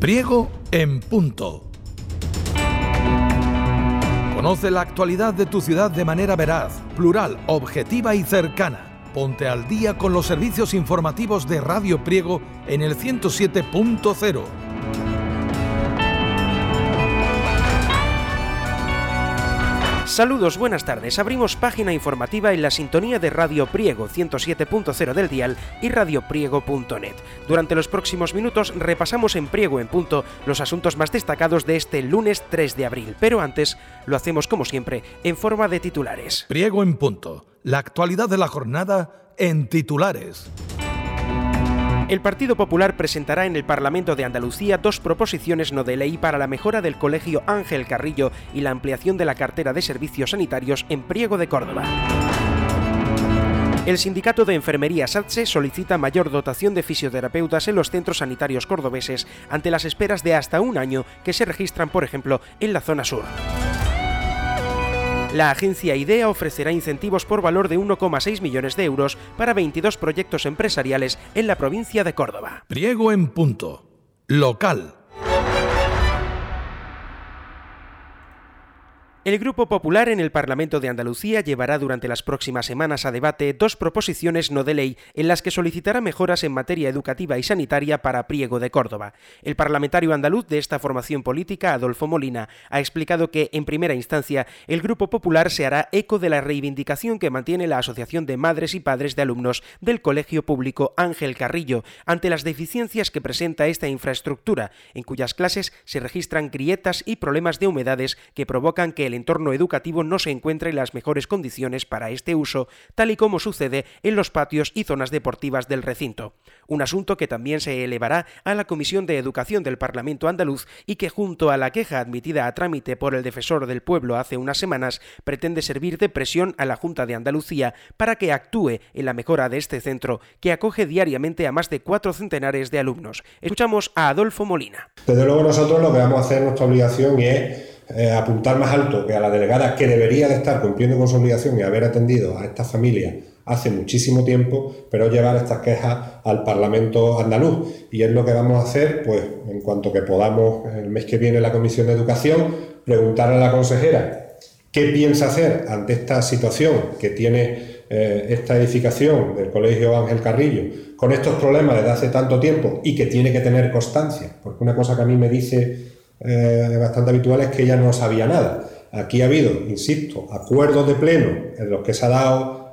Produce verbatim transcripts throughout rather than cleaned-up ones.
Priego en punto. Conoce la actualidad de tu ciudad de manera veraz, plural, objetiva y cercana. Ponte al día con los servicios informativos de Radio Priego en el ciento siete punto cero. Saludos, buenas tardes. Abrimos página informativa en la sintonía de Radio Priego ciento siete punto cero del dial y radio priego punto net. Durante los próximos minutos repasamos en Priego en punto los asuntos más destacados de este lunes tres de abril, pero antes lo hacemos como siempre en forma de titulares. Priego en punto. La actualidad de la jornada en titulares. El Partido Popular presentará en el Parlamento de Andalucía dos proposiciones no de ley para la mejora del Colegio Ángel Carrillo y la ampliación de la cartera de servicios sanitarios en Priego de Córdoba. El Sindicato de Enfermería SATSE solicita mayor dotación de fisioterapeutas en los centros sanitarios cordobeses ante las esperas de hasta un año que se registran, por ejemplo, en la zona sur. La agencia IDEA ofrecerá incentivos por valor de uno coma seis millones de euros para veintidós proyectos empresariales en la provincia de Córdoba. Priego en punto. Local. El Grupo Popular en el Parlamento de Andalucía llevará durante las próximas semanas a debate dos proposiciones no de ley en las que solicitará mejoras en materia educativa y sanitaria para Priego de Córdoba. El parlamentario andaluz de esta formación política, Adolfo Molina, ha explicado que, en primera instancia, el Grupo Popular se hará eco de la reivindicación que mantiene la Asociación de Madres y Padres de Alumnos del Colegio Público Ángel Carrillo ante las deficiencias que presenta esta infraestructura, en cuyas clases se registran grietas y problemas de humedades que provocan que el entorno educativo no se encuentra en las mejores condiciones para este uso, tal y como sucede en los patios y zonas deportivas del recinto. Un asunto que también se elevará a la Comisión de Educación del Parlamento andaluz y que, junto a la queja admitida a trámite por el Defensor del Pueblo hace unas semanas, pretende servir de presión a la Junta de Andalucía para que actúe en la mejora de este centro, que acoge diariamente a más de cuatro centenares de alumnos. Escuchamos a Adolfo Molina. Desde luego nosotros lo que vamos a hacer, nuestra obligación, es Eh, apuntar más alto que a la delegada, que debería de estar cumpliendo con su obligación y haber atendido a estas familias hace muchísimo tiempo, pero llevar estas quejas al Parlamento andaluz. Y es lo que vamos a hacer, pues en cuanto que podamos, el mes que viene en la Comisión de Educación, preguntar a la consejera qué piensa hacer ante esta situación que tiene eh, esta edificación del Colegio Ángel Carrillo, con estos problemas desde hace tanto tiempo y que tiene que tener constancia, porque una cosa que a mí me dice Eh, bastante habitual es que ella no sabía nada. Aquí ha habido, insisto, acuerdos de pleno en los que se ha dado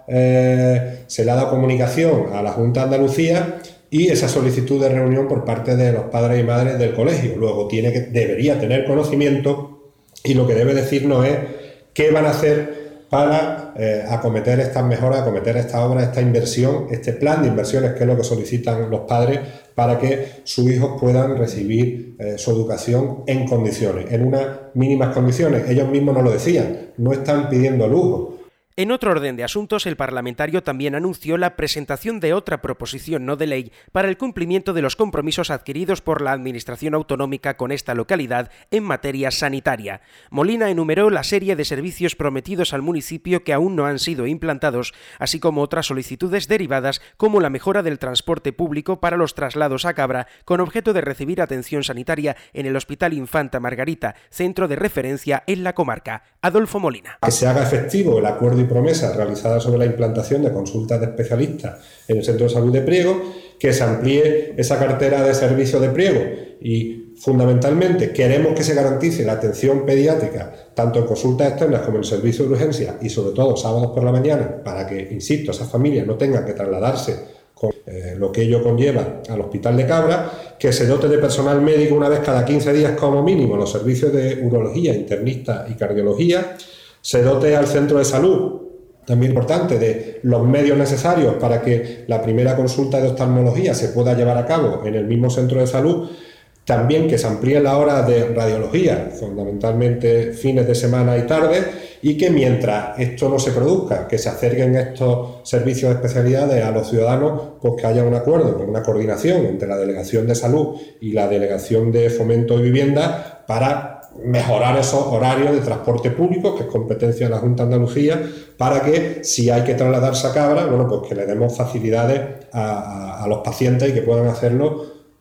eh, se le ha dado comunicación a la Junta de Andalucía y esa solicitud de reunión por parte de los padres y madres del colegio. Luego tiene que, debería tener conocimiento y lo que debe decirnos es qué van a hacer para eh, acometer estas mejoras, acometer esta obra, esta inversión, este plan de inversiones, que es lo que solicitan los padres para que sus hijos puedan recibir eh, su educación en condiciones, en unas mínimas condiciones. Ellos mismos nos lo decían, no están pidiendo lujo. En otro orden de asuntos, el parlamentario también anunció la presentación de otra proposición no de ley para el cumplimiento de los compromisos adquiridos por la Administración autonómica con esta localidad en materia sanitaria. Molina enumeró la serie de servicios prometidos al municipio que aún no han sido implantados, así como otras solicitudes derivadas como la mejora del transporte público para los traslados a Cabra con objeto de recibir atención sanitaria en el Hospital Infanta Margarita, centro de referencia en la comarca. Adolfo Molina. Que se haga efectivo el acuerdo y promesa realizada sobre la implantación de consultas de especialistas en el Centro de Salud de Priego, que se amplíe esa cartera de servicios de Priego y, fundamentalmente, queremos que se garantice la atención pediátrica tanto en consultas externas como en el servicio de urgencia y, sobre todo, sábados por la mañana, para que, insisto, esas familias no tengan que trasladarse con eh, lo que ello conlleva al Hospital de Cabra, que se dote de personal médico una vez cada quince días como mínimo los servicios de urología, internista y cardiología, se dote al centro de salud, también importante, de los medios necesarios para que la primera consulta de oftalmología se pueda llevar a cabo en el mismo centro de salud, también que se amplíen las horas de radiología, fundamentalmente fines de semana y tardes, y que mientras esto no se produzca, que se acerquen estos servicios de especialidades a los ciudadanos, pues que haya un acuerdo, una coordinación entre la Delegación de Salud y la Delegación de Fomento y Vivienda para mejorar esos horarios de transporte público, que es competencia de la Junta de Andalucía, para que, si hay que trasladarse a Cabra, bueno, pues que le demos facilidades a, a, a los pacientes y que puedan hacerlo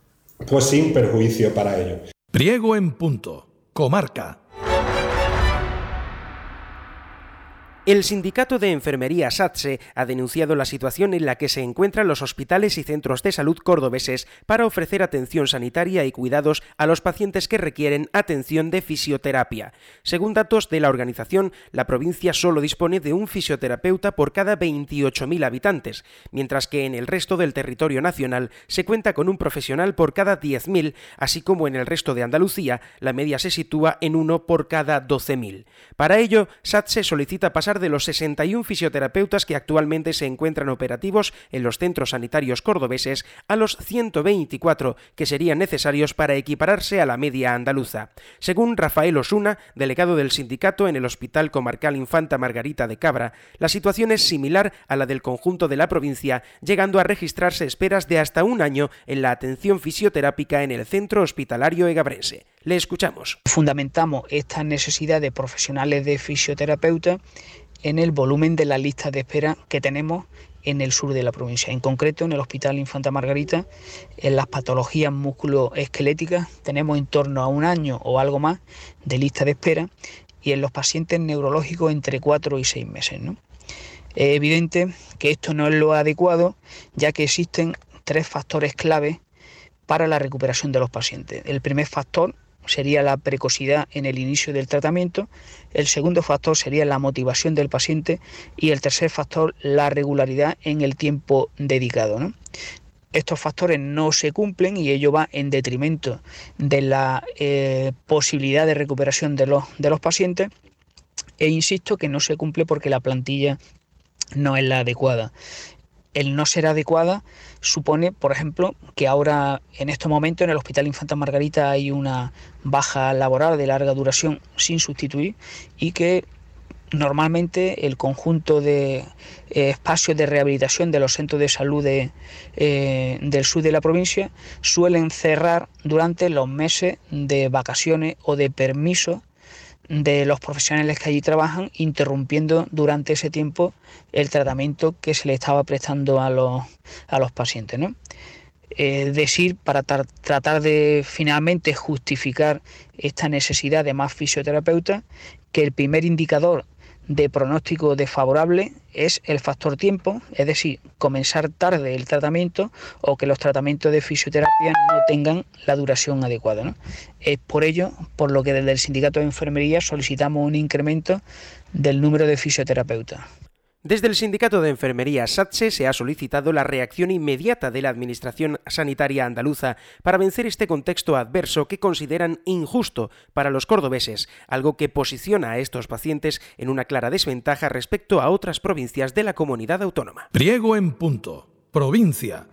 pues sin perjuicio para ellos. Priego en punto. Comarca. El Sindicato de Enfermería SATSE ha denunciado la situación en la que se encuentran los hospitales y centros de salud cordobeses para ofrecer atención sanitaria y cuidados a los pacientes que requieren atención de fisioterapia. Según datos de la organización, la provincia solo dispone de un fisioterapeuta por cada veintiocho mil habitantes, mientras que en el resto del territorio nacional se cuenta con un profesional por cada diez mil, así como en el resto de Andalucía la media se sitúa en uno por cada doce mil. Para ello, SATSE solicita pasar de los sesenta y uno fisioterapeutas que actualmente se encuentran operativos en los centros sanitarios cordobeses a los ciento veinticuatro que serían necesarios para equipararse a la media andaluza. Según Rafael Osuna, delegado del sindicato en el Hospital Comarcal Infanta Margarita de Cabra, la situación es similar a la del conjunto de la provincia, llegando a registrarse esperas de hasta un año en la atención fisioterápica en el centro hospitalario egabrense. Le escuchamos. Fundamentamos esta necesidad de profesionales de fisioterapeuta en el volumen de la lista de espera que tenemos en el sur de la provincia. En concreto, en el Hospital Infanta Margarita, en las patologías musculoesqueléticas tenemos en torno a un año o algo más de lista de espera, y en los pacientes neurológicos entre cuatro y seis meses, ¿no? Es evidente que esto no es lo adecuado, ya que existen tres factores clave para la recuperación de los pacientes. El primer factor sería la precocidad en el inicio del tratamiento, el segundo factor sería la motivación del paciente y el tercer factor la regularidad en el tiempo dedicado, ¿no? Estos factores no se cumplen y ello va en detrimento de la eh, posibilidad de recuperación de los, de los pacientes, e insisto que no se cumple porque la plantilla no es la adecuada. El no ser adecuada supone, por ejemplo, que ahora en estos momentos en el Hospital Infanta Margarita hay una baja laboral de larga duración sin sustituir, y que normalmente el conjunto de eh, espacios de rehabilitación de los centros de salud de, eh, del sur de la provincia suelen cerrar durante los meses de vacaciones o de permiso de los profesionales que allí trabajan, interrumpiendo durante ese tiempo el tratamiento que se le estaba prestando a los, a los pacientes, ¿no? Es decir, para tar- tratar de finalmente justificar esta necesidad de más fisioterapeutas, que el primer indicador de pronóstico desfavorable es el factor tiempo, es decir, comenzar tarde el tratamiento o que los tratamientos de fisioterapia no tengan la duración adecuada, ¿no? Es por ello por lo que desde el Sindicato de Enfermería solicitamos un incremento del número de fisioterapeutas. Desde el Sindicato de Enfermería SATSE se ha solicitado la reacción inmediata de la Administración Sanitaria andaluza para vencer este contexto adverso que consideran injusto para los cordobeses, algo que posiciona a estos pacientes en una clara desventaja respecto a otras provincias de la comunidad autónoma. Priego en punto. Provincia.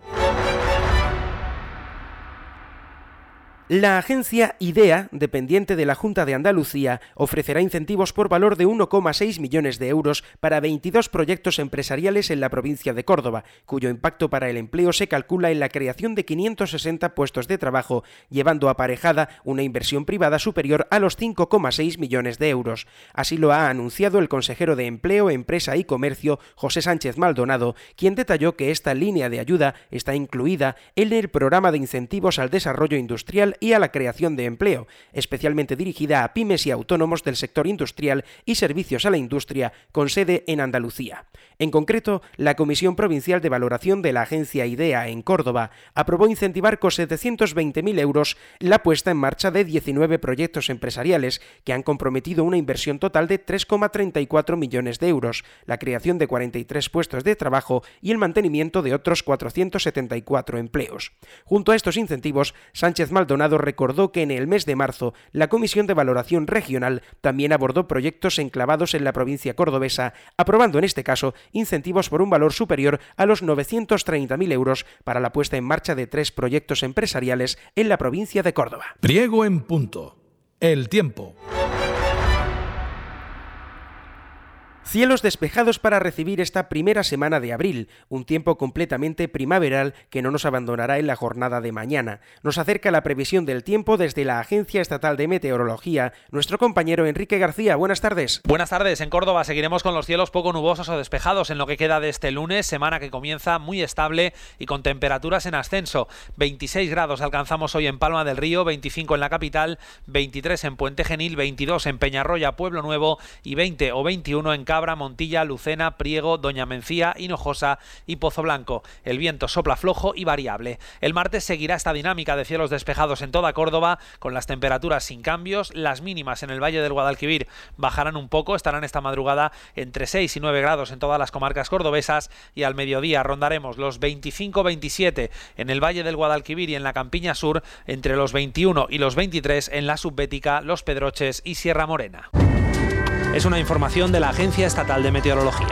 La agencia IDEA, dependiente de la Junta de Andalucía, ofrecerá incentivos por valor de uno coma seis millones de euros para veintidós proyectos empresariales en la provincia de Córdoba, cuyo impacto para el empleo se calcula en la creación de quinientos sesenta puestos de trabajo, llevando aparejada una inversión privada superior a los cinco coma seis millones de euros. Así lo ha anunciado el consejero de Empleo, Empresa y Comercio, José Sánchez Maldonado, quien detalló que esta línea de ayuda está incluida en el programa de incentivos al desarrollo industrial y a la creación de empleo, especialmente dirigida a pymes y autónomos del sector industrial y servicios a la industria, con sede en Andalucía. En concreto, la Comisión Provincial de Valoración de la Agencia IDEA en Córdoba aprobó incentivar con setecientos veinte mil euros la puesta en marcha de diecinueve proyectos empresariales que han comprometido una inversión total de tres coma treinta y cuatro millones de euros, la creación de cuarenta y tres puestos de trabajo y el mantenimiento de otros cuatrocientos setenta y cuatro empleos. Junto a estos incentivos, Sánchez Maldonado recordó que en el mes de marzo la Comisión de Valoración Regional también abordó proyectos enclavados en la provincia cordobesa, aprobando en este caso incentivos por un valor superior a los novecientos treinta mil euros para la puesta en marcha de tres proyectos empresariales en la provincia de Córdoba. Priego en punto. El tiempo. Cielos despejados para recibir esta primera semana de abril, un tiempo completamente primaveral que no nos abandonará en la jornada de mañana. Nos acerca la previsión del tiempo desde la Agencia Estatal de Meteorología, nuestro compañero Enrique García. Buenas tardes. Buenas tardes. En Córdoba seguiremos con los cielos poco nubosos o despejados en lo que queda de este lunes, semana que comienza muy estable y con temperaturas en ascenso. veintiséis grados alcanzamos hoy en Palma del Río, veinticinco en la capital, veintitrés en Puente Genil, veintidós en Peñarroya, Pueblo Nuevo y veinte o veintiuno en Cabra, Montilla, Lucena, Priego, Doña Mencía, Hinojosa y Pozo Blanco. El viento sopla flojo y variable. El martes seguirá esta dinámica de cielos despejados en toda Córdoba, con las temperaturas sin cambios. Las mínimas en el Valle del Guadalquivir bajarán un poco, estarán esta madrugada entre seis y nueve grados en todas las comarcas cordobesas, y al mediodía rondaremos los veinticinco veintisiete en el Valle del Guadalquivir y en la Campiña Sur, entre los veintiuno y los veintitrés en la Subbética, Los Pedroches y Sierra Morena. Es una información de la Agencia Estatal de Meteorología.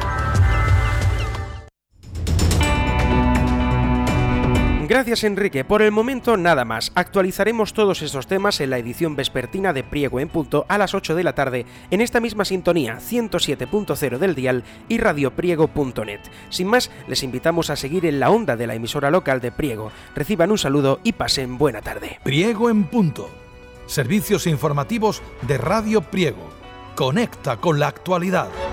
Gracias, Enrique. Por el momento nada más. Actualizaremos todos estos temas en la edición vespertina de Priego en Punto a las ocho de la tarde en esta misma sintonía, ciento siete punto cero del dial y radiopriego punto net. Sin más, les invitamos a seguir en la onda de la emisora local de Priego. Reciban un saludo y pasen buena tarde. Priego en Punto. Servicios informativos de Radio Priego. Conecta con la actualidad.